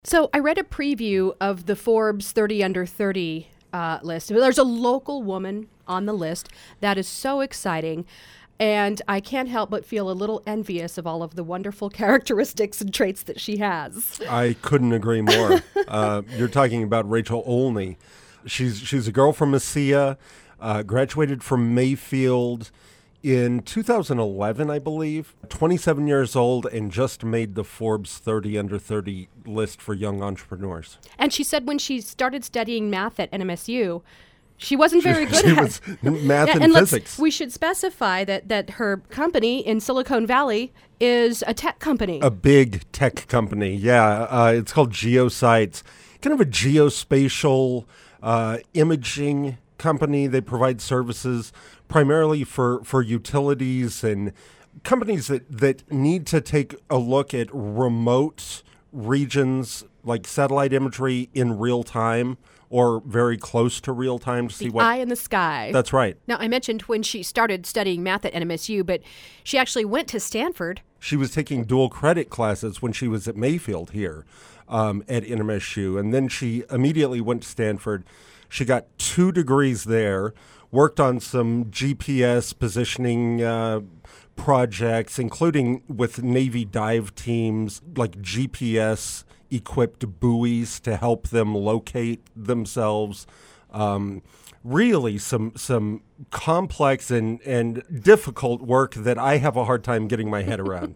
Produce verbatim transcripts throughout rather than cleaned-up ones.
So I read a preview of the Forbes thirty under thirty uh, list. There's a local woman on the list. That is so exciting. And I can't help but feel a little envious of all of the wonderful characteristics and traits that she has. I couldn't agree more. uh, you're talking about Rachel Olney. She's she's a girl from Mesilla, uh, graduated from Mayfield in two thousand eleven, I believe. twenty-seven years old and just made the Forbes thirty under thirty list for young entrepreneurs. And she said when she started studying math at N M S U, she wasn't very good she at was math and, and physics. We should specify that, that her company in Silicon Valley is a tech company. A big tech company, yeah. Uh, it's called Geosites, kind of a geospatial uh, imaging company. They provide services primarily for, for utilities and companies that, that need to take a look at remote regions like satellite imagery in real time or very close to real time to see the what... eye in the sky. That's right. Now, I mentioned when she started studying math at N M S U, but she actually went to Stanford. She was taking dual credit classes when she was at Mayfield here um, at N M S U, and then she immediately went to Stanford. She got two degrees there, worked on some G P S positioning uh, projects, including with Navy dive teams, like G P S-equipped buoys to help them locate themselves. Um, really some some complex and, and difficult work that I have a hard time getting my head around.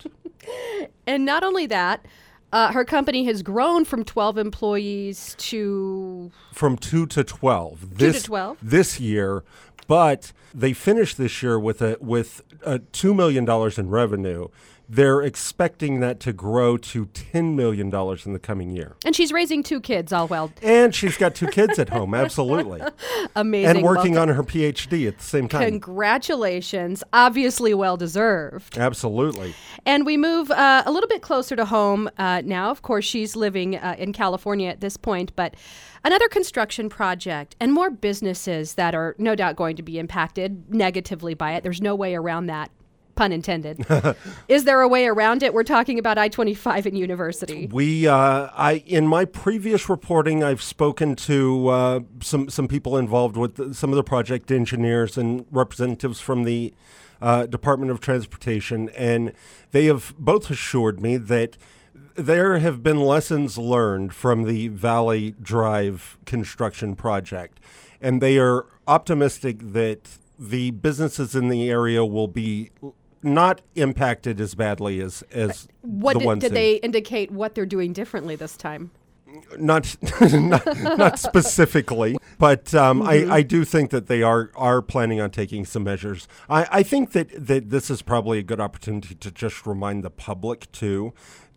And not only that, Uh, her company has grown from twelve employees to... From two to twelve. Two this, to twelve? This year, but they finished this year with a with a two million dollars in revenue. They're expecting that to grow to ten million dollars in the coming year. And she's raising two kids, all well. And she's got two kids at home, absolutely. Amazing. And working Welcome. on her P H D at the same time. Congratulations. Obviously well-deserved. Absolutely. And we move uh, a little bit closer to home uh, now. Of course, she's living uh, in California at this point, but another construction project and more businesses that are no doubt going to be impacted negatively by it. There's no way around that. Pun intended. Is there a way around it? We're talking about I twenty-five and University. We, uh, I, in my previous reporting, I've spoken to uh, some some people involved with the, some of the project engineers and representatives from the uh, Department of Transportation, and they have both assured me that there have been lessons learned from the Valley Drive construction project, and they are optimistic that the businesses in the area will be not impacted as badly as, as what the did, ones did in, they indicate what they're doing differently this time? Not, not, not specifically, but um, mm-hmm. I, I do think that they are are planning on taking some measures. I, I think that, that this is probably a good opportunity to just remind the public too,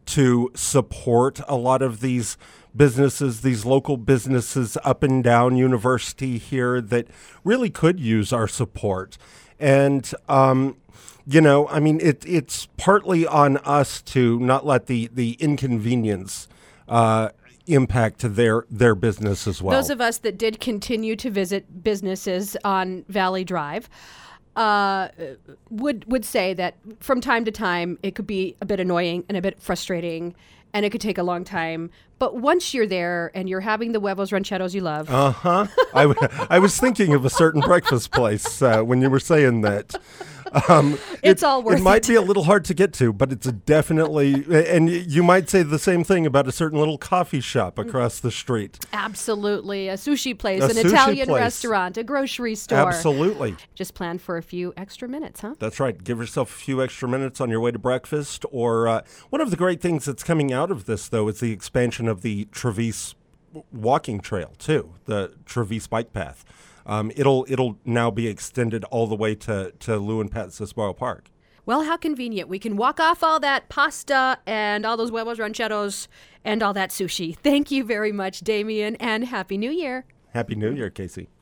to support a lot of these businesses, these local businesses up and down University here that really could use our support. And, um, you know, I mean, it, it's partly on us to not let the, the inconvenience uh, impact their, their business as well. Those of us that did continue to visit businesses on Valley Drive Uh, would would say that from time to time it could be a bit annoying and a bit frustrating, and it could take a long time. But once you're there and you're having the huevos rancheros you love, uh huh. I, w- I was thinking of a certain breakfast place uh, when you were saying that. Um, it's it, all worth it. It might be a little hard to get to, but it's a definitely, and you might say the same thing about a certain little coffee shop across the street. Absolutely. A sushi place, A an sushi Italian place. restaurant, a grocery store. Absolutely. Just plan for a few extra minutes, huh? That's right. Give yourself a few extra minutes on your way to breakfast. Or uh, one of the great things that's coming out of this, though, is the expansion of the Traverse walking trail, too, the Traverse bike path. Um, it'll it'll now be extended all the way to, to Lou and Pat Cisbaro Park. Well, how convenient. We can walk off all that pasta and all those huevos rancheros and all that sushi. Thank you very much, Damien, and Happy New Year. Happy New Year, Casey.